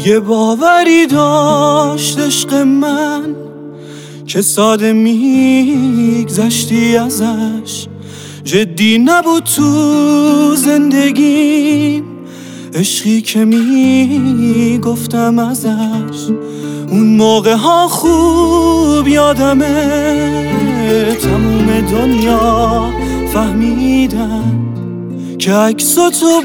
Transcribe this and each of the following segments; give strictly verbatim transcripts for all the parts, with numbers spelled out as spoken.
یه باوری داشت عشق من که ساده میگذشتی ازش، جدی نبود تو زندگیم، عشقی که میگفتم ازش. اون موقع ها خوب یادمه، تموم دنیا فهمیدم که عکساتو تو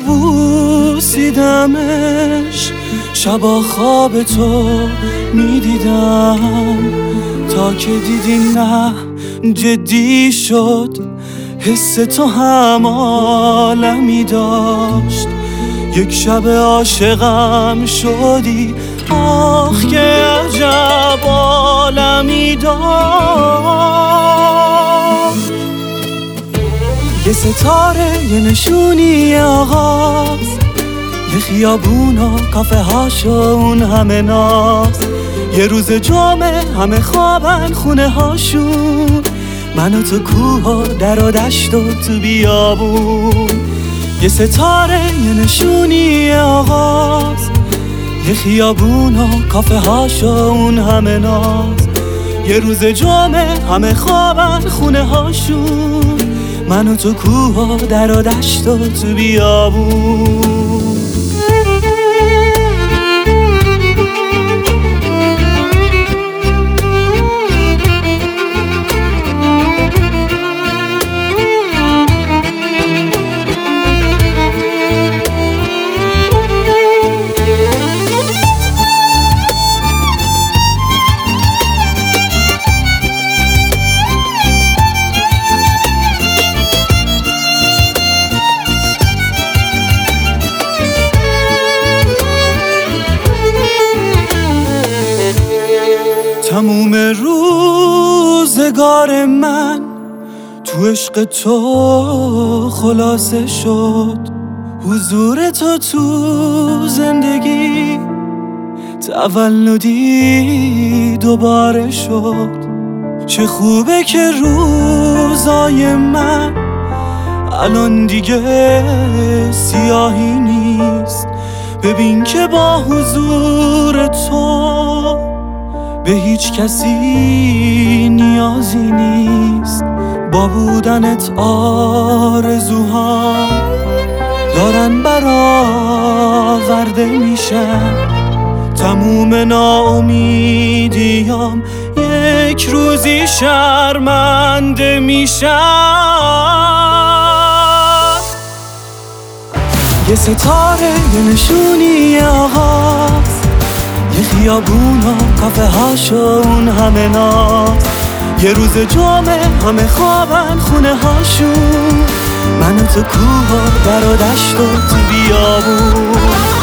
بوسیدمش، شبا خواب تو میدیدم تا که دیدی نه جدی شد، حس تو هم عالمی داشت. یک شب عاشقم شدی، آخ که عجب عالمی داشت. یه ستاره، یه نشونی آغاز، یه خیابون و کافه هاش و اون همه ناز، یه روز جمعه همه خوابن خونه هاشون، من و تو کوه و در و دشت و تو بیابون. یه ستاره، یه نشونی آغاز، یه خیابون و کافه هاش و اون همه ناز، یه روز جمعه همه خوابن خونه هاشون، من و تو کوه و در و دشت و تو بیابون. تموم روزگار من تو عشق تو خلاصه شد، حضور تو تو زندگی تولدی دوباره شد. چه خوبه که روزای من الان دیگه سیاهی نیست، ببین که با حضور تو به هیچ کسی نیازی نیست. با بودنت آرزوها دارن برآورده میشن، تموم ناامیدیام یک روزی شرمنده میشن. یه ستاره، یه نشونی آغاز، یه خیابون و کافه هاش و اون همه ناز، یه روز جمعه همه خوابن خونه هاشون، من و تو کوه و در و دشت و تو بیابون.